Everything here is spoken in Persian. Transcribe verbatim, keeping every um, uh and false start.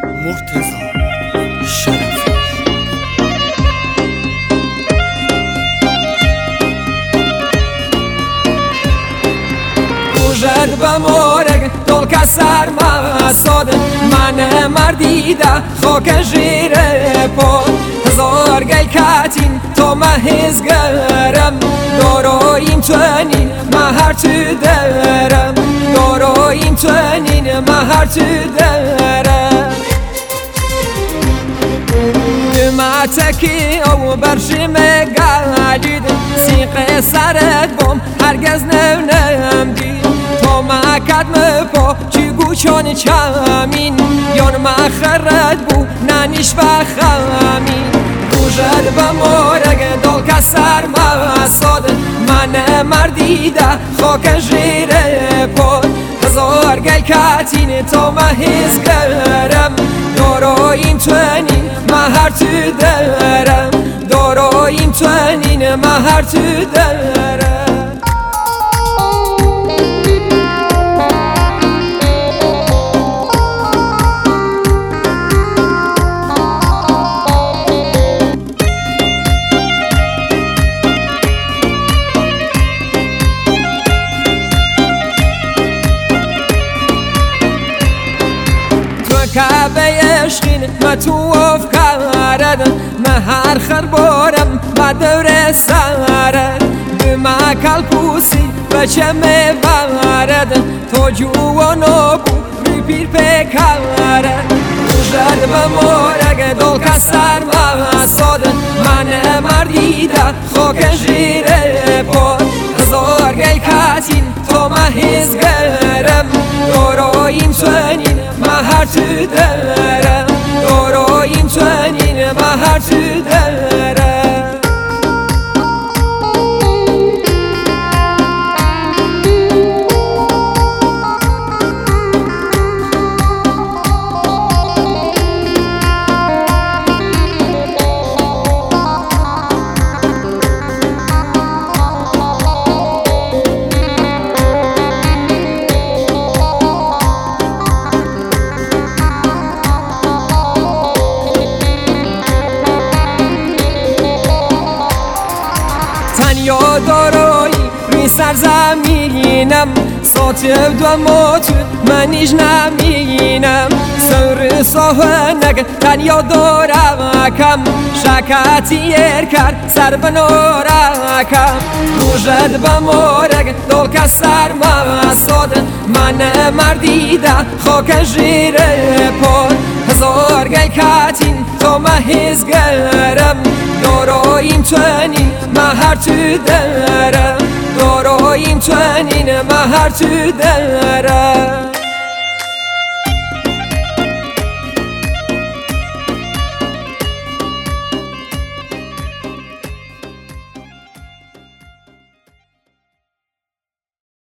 مرتضی شرفی. Użed bamorek, dolka sarma sod من مردیده خاک جیره پا هزار گل کتین تا مهز گرم داراییم توانین مهر تو درم داراییم توانین مهر تو درم دمتکی او برشم گلید سیق سرت بام هرگز نم دید تا مکد مپا چی گوچان چمین یان مخرد بو ننیش بخمین روژد بمارگ دال کسر مساد من مردیده خاک جیره پاد هزار گل کتین تا مهز گرم داراییم توانین مهر تو درم داراییم توانین مهر تو درم کعبه عشقین ما تو افکارد ما هر خربارم ما دور سرد به ما کلپوسی بچه میبرد تو جوانو بو ری پیر پکرد روژد بمارگ دل کسر مساد من مردیده خاک جیره پاد هزار گل کتین تا مهز گرم داراییم توانین مهر تو درم داراییم توانین مهر تو درم تنیا دارایی روی سرزمینم ساتب دو موت منیش نمینم سر ساهنگ تنیا دارکم شکتی ارکر سر بنارکم روژد بمارگ دل کسر مساد من مردیده خاک جیره پاد هزار گل کتین تا مهز گرم داراییم توانین مهر تو درم داراییم توانین مهر تو درم